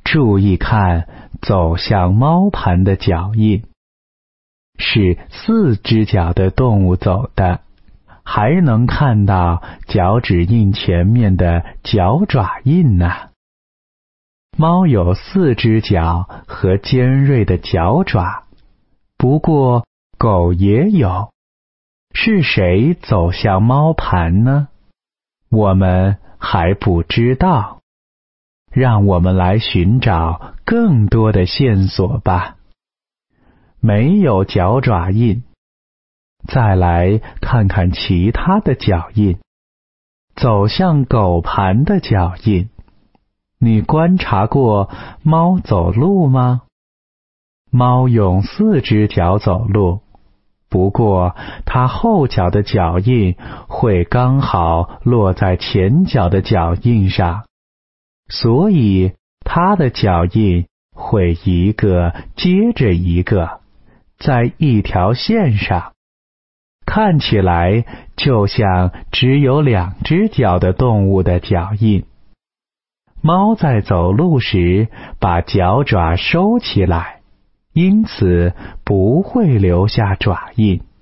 注意看走向猫盘的脚印，是4只脚的动物走的，还能看到脚趾印前面的脚爪印呢。猫有4只脚和尖锐的脚爪，不过狗也有。是谁走向猫盘呢？我们还不知道。让我们来寻找更多的线索吧。没有脚爪印，再来看看其他的脚印。走向狗盘的脚印。你观察过猫走路吗？猫用4只脚走路，不过它后脚的脚印会刚好落在前脚的脚印上，所以它的脚印会一个接着一个，在一条线上，看起来就像只有2只脚的动物的脚印。猫在走路时把脚爪收起来，因此不会留下爪印。